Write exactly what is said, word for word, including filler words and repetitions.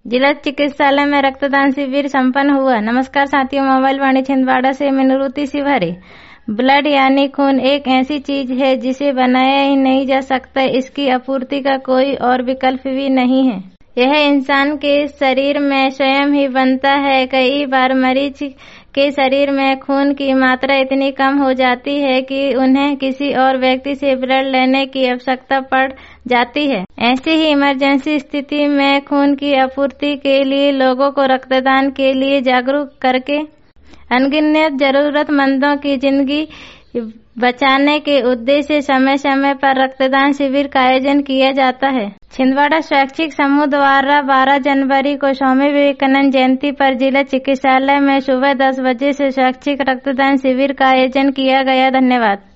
जिला चिकित्सालय में रक्तदान शिविर संपन्न हुआ। नमस्कार साथियों, मोबाइल वाणी छिंदवाड़ा से मैं निरुति शिवहरे। ब्लड यानी खून एक ऐसी चीज है जिसे बनाया ही नहीं जा सकता। इसकी आपूर्ति का कोई और विकल्प भी नहीं है। यह इंसान के शरीर में स्वयं ही बनता है। कई बार मरीज के शरीर में खून की मात्रा इतनी कम हो जाती है कि उन्हें किसी और व्यक्ति से ब्लड लेने की आवश्यकता पड़ जाती है। ऐसी ही इमरजेंसी स्थिति में खून की आपूर्ति के लिए लोगों को रक्तदान के लिए जागरूक करके अनगिनत जरूरतमंदों की जिंदगी बचाने के उद्देश्य से समय समय पर रक्तदान शिविर का आयोजन किया जाता है। छिंदवाड़ा स्वैच्छिक समूह द्वारा बारह जनवरी को स्वामी विवेकानंद जयंती पर जिला चिकित्सालय में सुबह दस बजे से स्वैच्छिक रक्तदान शिविर का आयोजन किया गया। धन्यवाद।